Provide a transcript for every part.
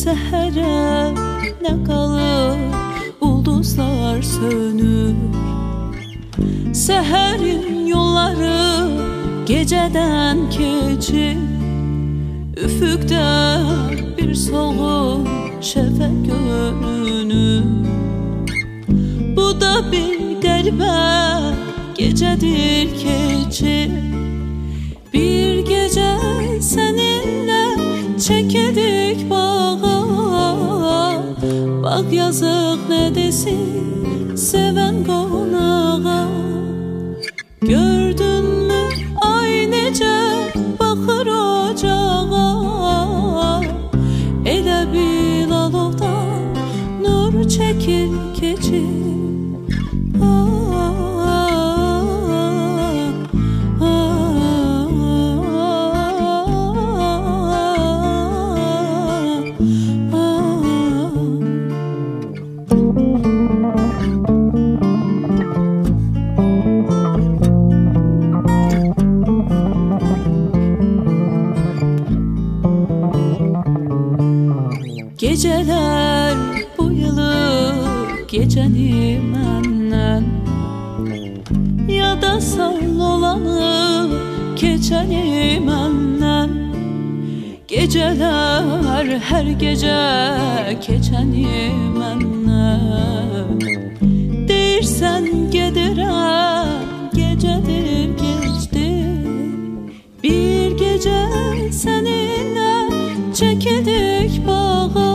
Səhərə nə qalır, ulduzlar sönür. Səhərin yolları gecədən keçir. Üfüqdə bir solğun şəfəq görünür. Bu da bir qəribə gecədir keçir. Bir gecə səninlə çəkildik bağa. Bağ yazıq nə desin sevən qonağa. Gördünmü ay necə baxır ocağa. Elə bil alovdan nur çəkir keçir. Geceler bu yılı geceni məndən, ya da sal olanı keçəni məndən. Geceler her gece keçəni məndən. Deyirsən gedirəm, gecedir geçdi. Bir gece seninle çəkildik bağa.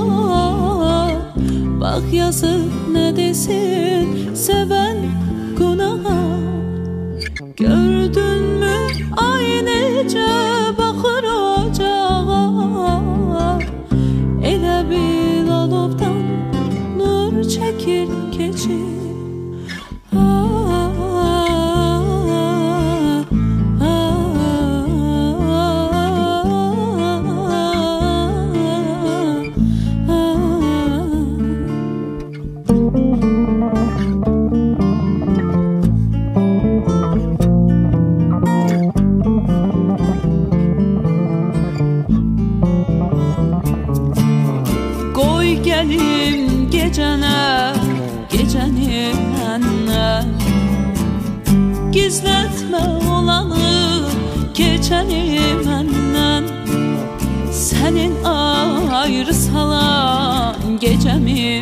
Bax yazıq nə desin sevən qonağa. Gördünmü ay necə baxır ocağa. Elə bil alovdan nur çəkir keçir. Gəlim gecənə, gecəni məndən. Gizlətmə olanı keçəni məndən. Sənin ayrı salan gecəmi